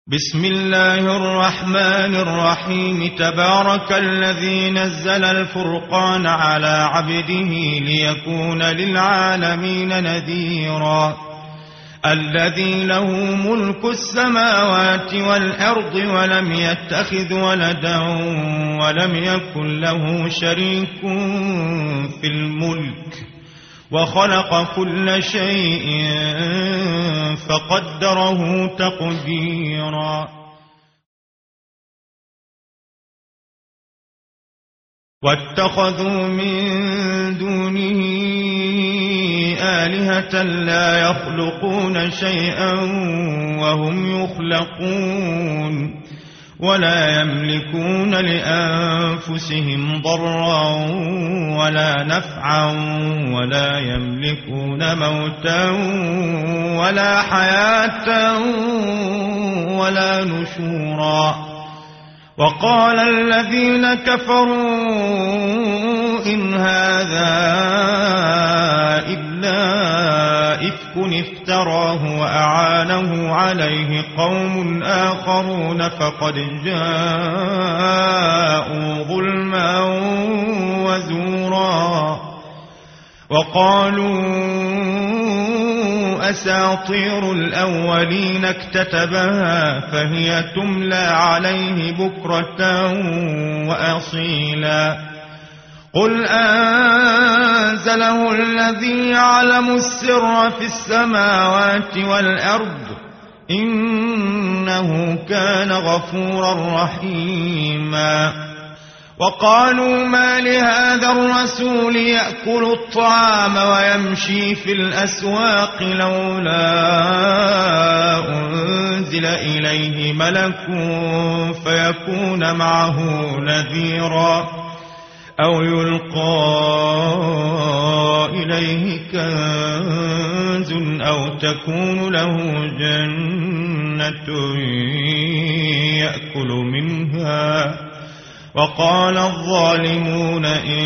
بسم الله الرحمن الرحيم. تبارك الذي نزل الفرقان على عبده ليكون للعالمين نذيرا. الذي له ملك السماوات والأرض ولم يتخذ ولدا ولم يكن له شريك في الملك وخلق كل شيء فقدره تقديرا. واتخذوا من دونه آلهة لا يخلقون شيئا وهم يخلقون ولا يملكون لأنفسهم ضرا ولا نفعا ولا يملكون موتا ولا حياة ولا نشورا. وقال الذين كفروا إن هذا إلا إفك افتراه وأعانه عليه قوم آخرون فقد جاءوا ظلما وزورا. وقالوا أساطير الأولين اكتتبها فهي تملى عليه بكرة وأصيلا. قل أنزله الذي يعلم السر في السماوات والأرض إنه كان غفورا رحيما. وقالوا ما لهذا الرسول يأكل الطعام ويمشي في الأسواق لولا أنزل إليه ملك فيكون معه نذيرا أو يلقى إليه كنز أو تكون له جنة يأكل منها. وقال الظالمون إن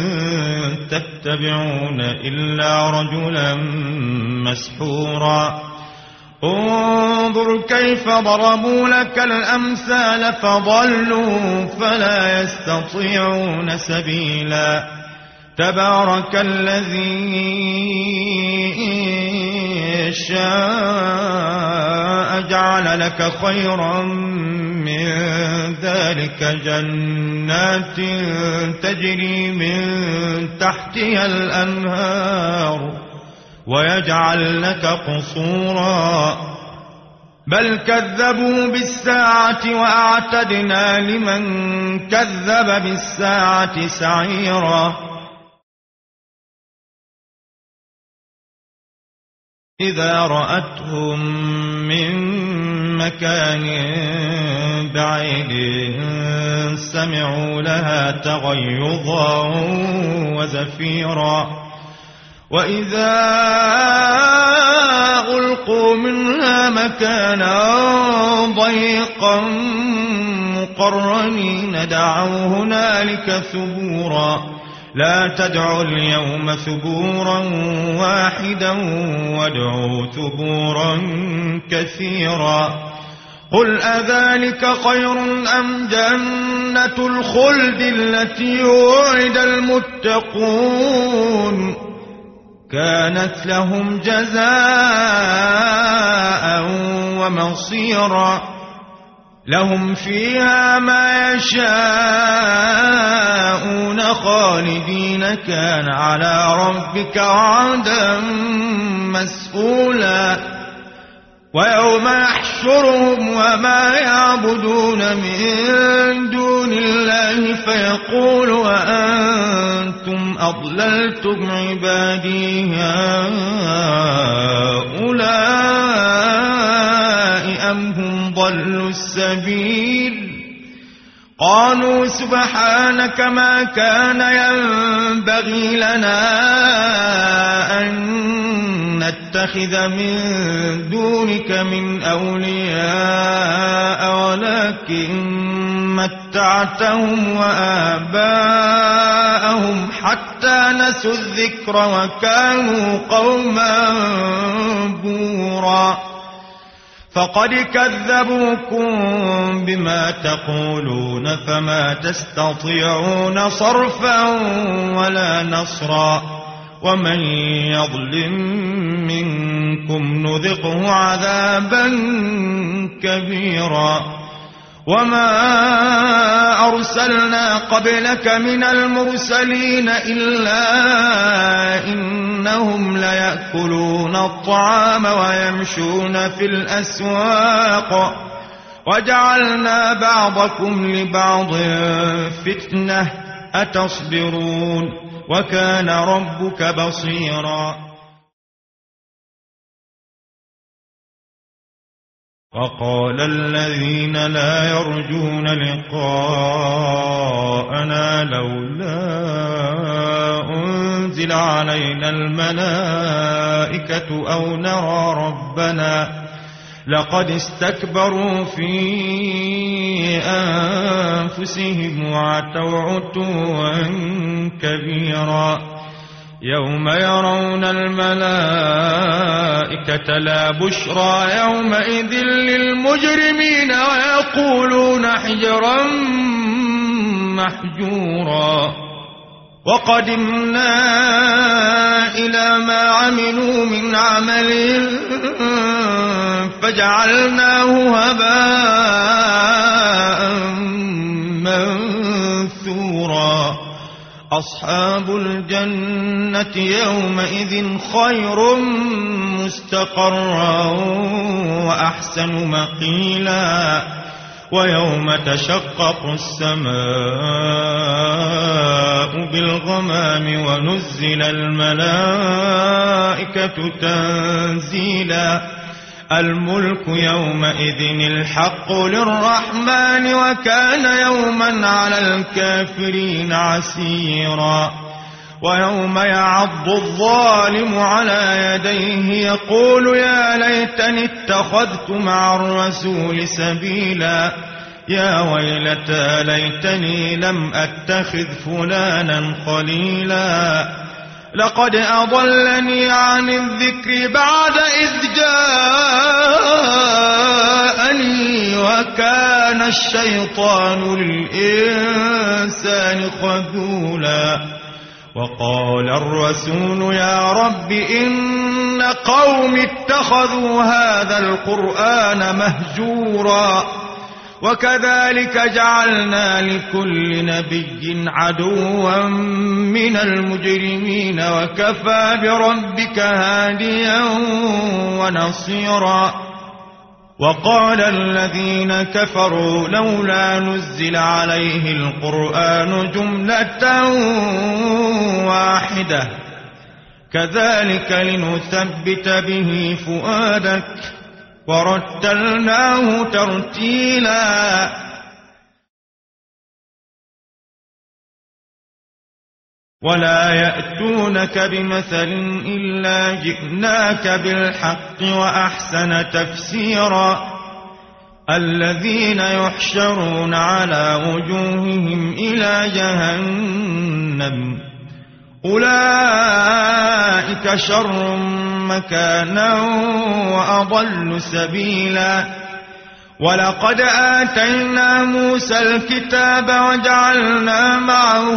تتبعون إلا رجلا مسحورا. انظر كيف ضربوا لك الأمثال فضلوا فلا يستطيعون سبيلا. تبارك الذي شاء جعل لك خيرا من ذلك جنات تجري من تحتها الأنهار ويجعل لك قصورا. بل كذبوا بالساعة وأعتدنا لمن كذب بالساعة سعيرا. إذا رأتهم من مكان بعيد سمعوا لها تغيظا وزفيرا. وإذا ألقوا منها مكانا ضيقا مقرنين دعوا هنالك ثبورا. لا تدعوا اليوم ثبورا واحدا وادعوا ثبورا كثيرا. قل أذلك خير أم جنة الخلد التي وعد المتقون كانت لهم جزاء ومصيرا. لهم فيها ما يشاءون خالدين كان على ربك وعدا مسئولا. ويوم يحشرهم وما يعبدون من دون الله فيقول وأنتم أضللتم عبادي هؤلاء أم هم ضلوا السبيل. قالوا سبحانك ما كان ينبغي لنا أن نتخذ من دونك من أولياء ولكن متعتهم وآباءهم حتى نسوا الذكر وكانوا قوما بورا. فقد كذبوكم بما تقولون فما تستطيعون صرفا ولا نصرا ومن يظلم منكم نذقه عذابا كبيرا وما أرسلنا قبلك من المرسلين إلا إنهم ليأكلون الطعام ويمشون في الأسواق وجعلنا بعضكم لبعض فتنة أتصبرون وكان ربك بصيرا وقال الذين لا يرجون لقاءنا لولا أنزل علينا الملائكة أو نرى ربنا لقد استكبروا في أنفسهم وعتوا عتوا كبيرا يوم يرون الملائكة لا بشرى يومئذ للمجرمين ويقولون حجرا محجورا وقدمنا إلى ما عملوا من عمل فجعلناه هباء منثورا أصحاب الجنة يومئذ خير مستقرا وأحسن مقيلا ويوم تشقق السماء بالغمام ونزل الملائكة تنزيلا الملك يومئذ الحق للرحمن وكان يوما على الكافرين عسيرا ويوم يعض الظالم على يديه يقول يا ليتني اتخذت مع الرسول سبيلا يا ويلتى ليتني لم أتخذ فلانا خليلا لقد أضلني عن الذكر بعد إذ جاءني وكان الشيطان للإنسان خذولا وقال الرسول يا رب إن قوم اتخذوا هذا القرآن مهجورا وكذلك جعلنا لكل نبي عدوا من المجرمين وكفى بربك هاديا ونصيرا وقال الذين كفروا لولا نزل عليه القرآن جملة واحدة كذلك لنثبت به فؤادك ورتلناه ترتيلا ولا يأتونك بمثل إلا جئناك بالحق وأحسن تفسيرا الذين يحشرون على وجوههم إلى جهنم أولئك شر مكانا وأضل سبيلا ولقد آتينا موسى الكتاب وجعلنا معه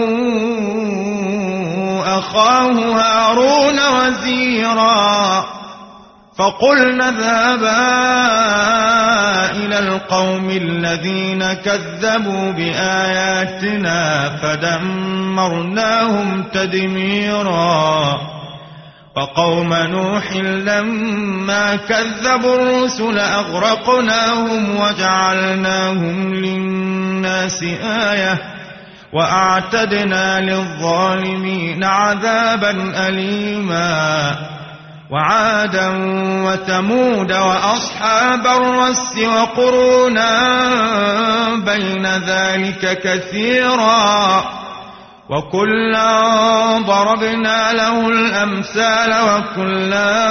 أخاه هارون وزيرا فقلنا اذهبا إلى القوم الذين كذبوا بآياتنا فدمرناهم تدميرا وقوم نوح لما كذبوا الرسل أغرقناهم وجعلناهم للناس آية وأعتدنا للظالمين عذابا أليما وعادا وثمود وأصحاب الرس وقرونا بين ذلك كثيرا وكلا ضربنا له الأمثال وكلا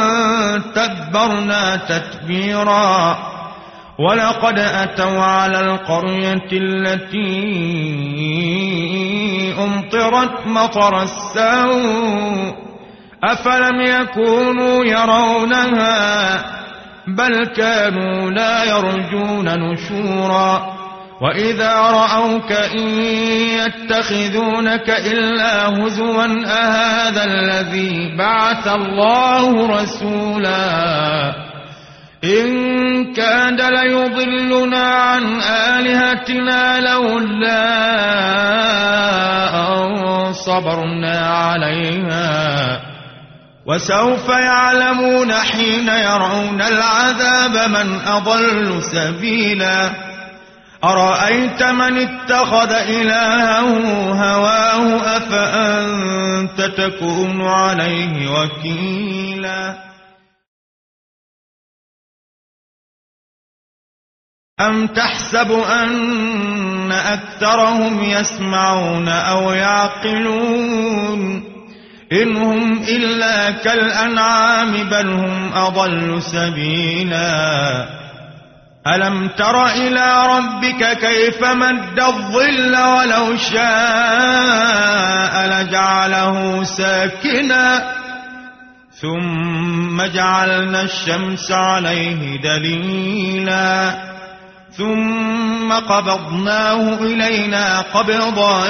تبرنا تتبيرا ولقد أتوا على القرية التي أمطرت مطر السوء أفلم يكونوا يرونها بل كانوا لا يرجون نشورا وإذا رأوك إن يتخذونك إلا هزوا أهذا الذي بعث الله رسولا إن كاد ليضلنا عن آلهتنا لولا أن صبرنا عليها وسوف يعلمون حين يرون العذاب من أضل سبيلا أرأيت من اتخذ إلهه هواه أفأنت تكون عليه وكيلا أم تحسب أن أكثرهم يسمعون أو يعقلون إن هم إلا كالأنعام بل هم أضل سبيلا ألم تر إلى ربك كيف مد الظل ولو شاء لجعله ساكنا ثم جعلنا الشمس عليه دليلا ثم قبضناه إلينا قبضا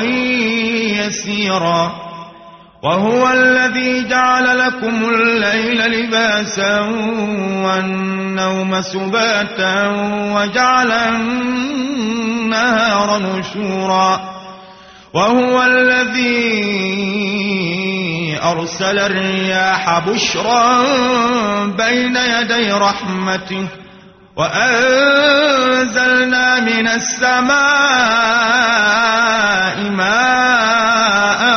يسيرا وهو الذي جعل لكم الليل لباسا والنوم سباتا وجعل النهار نشورا وهو الذي أرسل الرياح بشرا بين يدي رحمته وأنزلنا من السماء ماء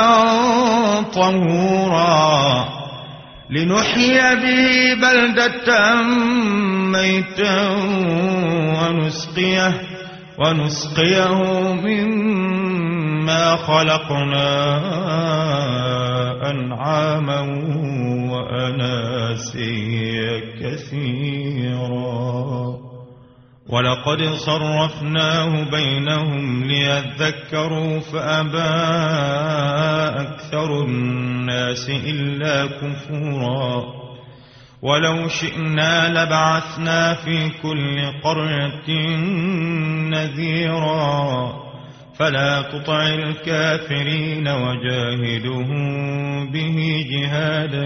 طهورا لنحيي به بلدة ميتا ونسقيه مما خلقنا أنعاما وأناسيا كثيرا ولقد صرفناه بينهم ليذكروا فأبى أكثر الناس إلا كفورا ولو شئنا لبعثنا في كل قرية نذيرا فلا تطع الكافرين وجاهدهم به جهادا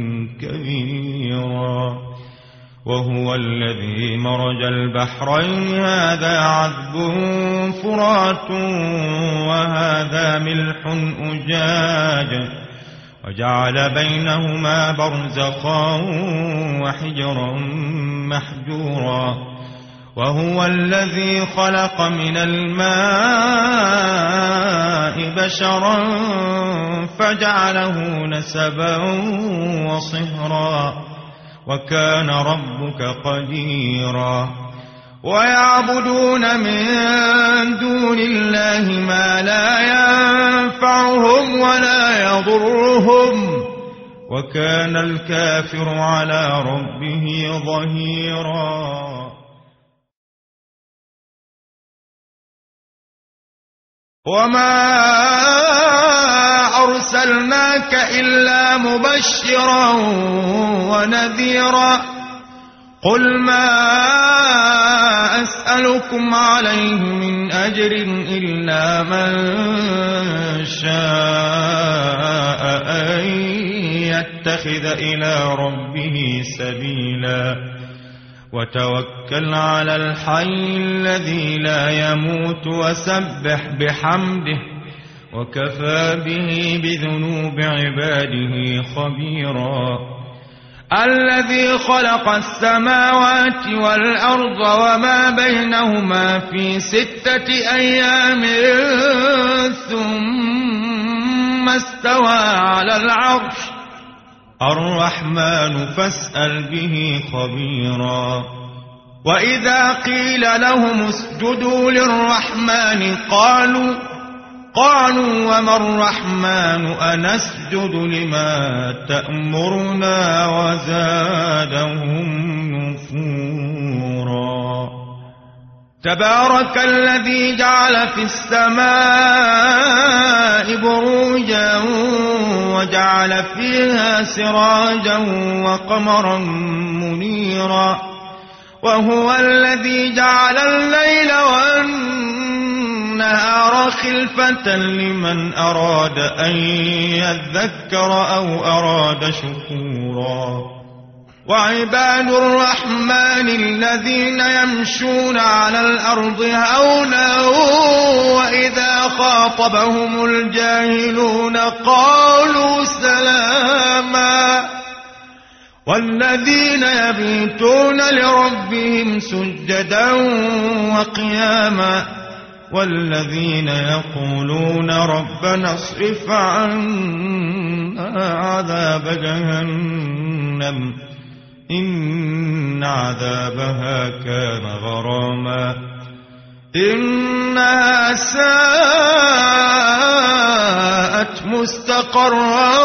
كبيرا وهو الذي مرج البحرين هذا عذب فرات وهذا ملح أجاج وجعل بينهما برزخا وحجرا محجورا وهو الذي خلق من الماء بشرا فجعله نسبا وصهرا وكان ربك قديرا ويعبدون من دون الله ما لا ينفعهم ولا يضرهم وكان الكافر على ربه ظهيرا وما أرسلناك إلا مبشرا ونذيرا قل ما أسألكم عليه من أجر إلا من شاء أن يتخذ إلى ربه سبيلا وتوكل على الحي الذي لا يموت وسبح بحمده وكفى به بذنوب عباده خبيرا الذي خلق السماوات والأرض وما بينهما في 6 أيام ثم استوى على العرش الرحمن فاسأل به خبيرا وإذا قيل لهم اسجدوا للرحمن قالوا وما الرحمن أنسجد لما تأمرنا وزادهم نفورا تبارك الذي جعل في السماء بروجا وجعل فيها سراجا وقمرا منيرا وهو الذي جعل الليل والنهار خلفة لمن أراد أن يذكر أو أراد شكورا وعباد الرحمن الذين يمشون على الأرض هونا وإذا خاطبهم الجاهلون قالوا سلاما والذين يبيتون لربهم سجدا وقياما والذين يقولون ربنا اصرف عنا عذاب جهنم إن عذابها كان غراما إنها ساءت مستقرا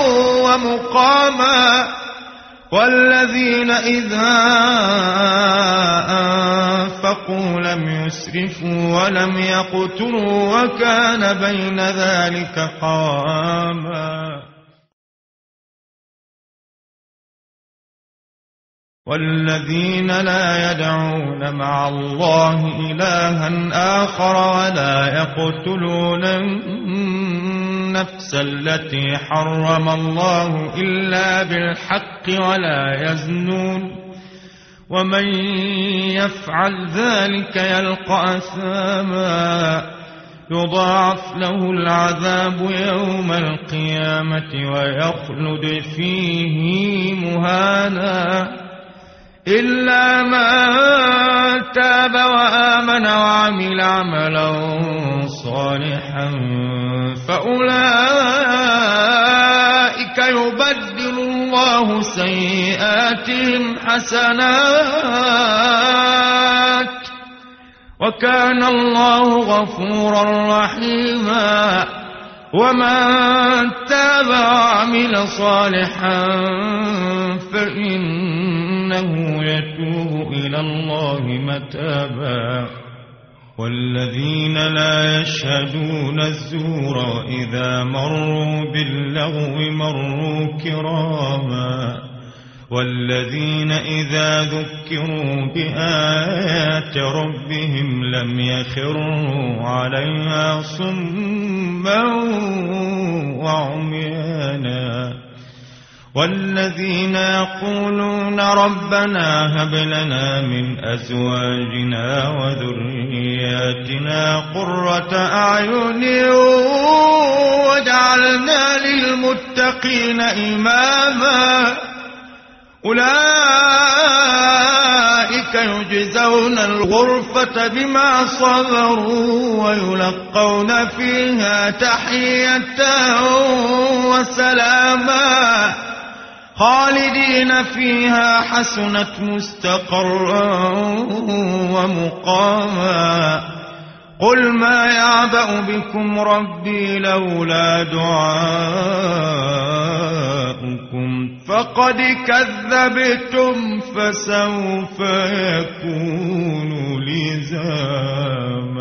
ومقاما والذين إذا أنفقوا لم يسرفوا ولم يقتروا وكان بين ذلك قواما والذين لا يدعون مع الله إلها آخر ولا يقتلون النفس التي حرم الله إلا بالحق ولا يزنون ومن يفعل ذلك يلقى أثاما يضاعف له العذاب يوم القيامة ويخلد فيه مهانا إلا من تاب وآمن وعمل عملا صالحا فأولئك يبدل الله سيئاتهم حسنات وكان الله غفورا رحيما ومن تاب وعمل صالحا فإنه يتوب إلى الله متابا والذين لا يشهدون الزور وإذا مروا باللغو مروا كراما والذين إذا ذكروا بآيات ربهم لم يخروا عليها صما وعميانا والذين يقولون ربنا هب لنا من أزواجنا وذرياتنا قرة أعين واجعلنا للمتقين إماما أولئك يجزون الغرفة بما صبروا ويلقون فيها تحية وسلاما خالدين فيها حسنت مستقرا ومقاما قل ما يعبأ بكم ربي لولا دعاؤكم فقد كذبتم فسوف يكون لزاما